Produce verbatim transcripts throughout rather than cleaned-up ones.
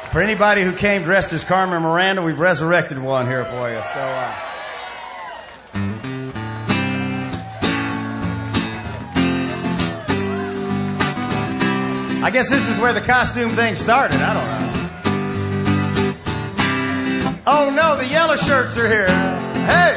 For anybody who came dressed as Carmen Miranda, we've resurrected one here for you. So, uh, I guess this is where the costume thing started. I don't know. Oh no, the yellow shirts are here. Hey!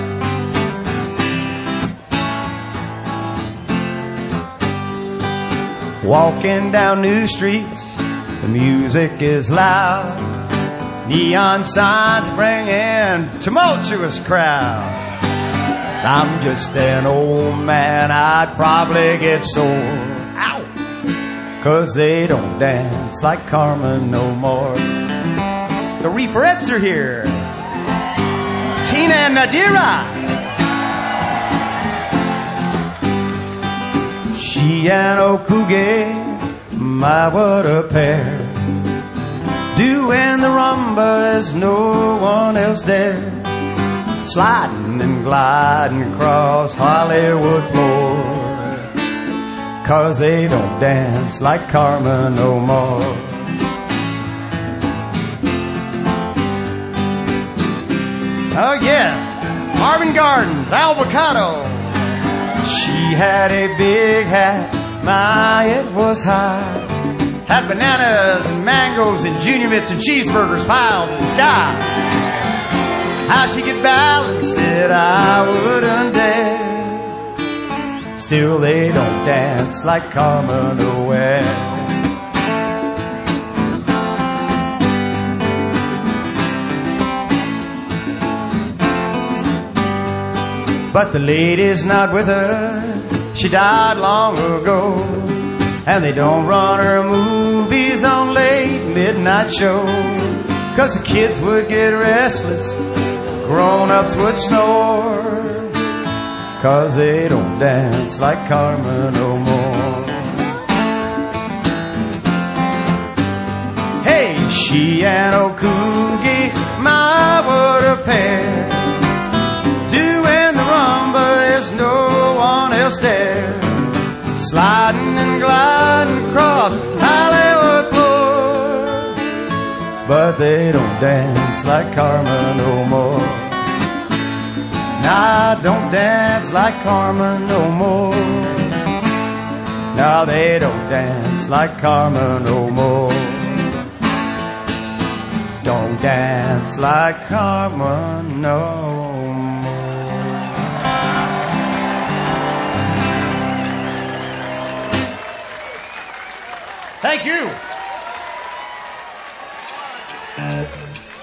Walking down new streets, the music is loud. Neon signs bring in tumultuous crowd. I'm just an old man, I'd probably get sore. Ow! 'Cause they don't dance like Carmen no more. The Reeferettes are here. Tina and Nadira. She and Okuge, my what a pair. Doing the rumba as no one else dare. Sliding and gliding across Hollywood floor. 'Cause they don't dance like Carmen no more. Oh yeah, Marvin Gardens, avocado. She had a big hat, my it was high. Had bananas and mangoes and junior mints and cheeseburgers piled in the sky. How she could balance it, I wouldn't dare. Still they don't dance like Carmen O'Ware. But the lady's not with us, she died long ago. And they don't run her movies on late midnight shows. 'Cause the kids would get restless, grown-ups would snore. 'Cause they don't dance like Carmen no more. Hey, she and Okugi, my what a pair. Doing the rumba as no one else dare. Sliding and gliding across Hollywood floor. But they don't dance like Carmen no more. Nah, don't dance like Carmen no more. Now they don't dance like Carmen no more. Don't dance like Carmen no more. Thank you.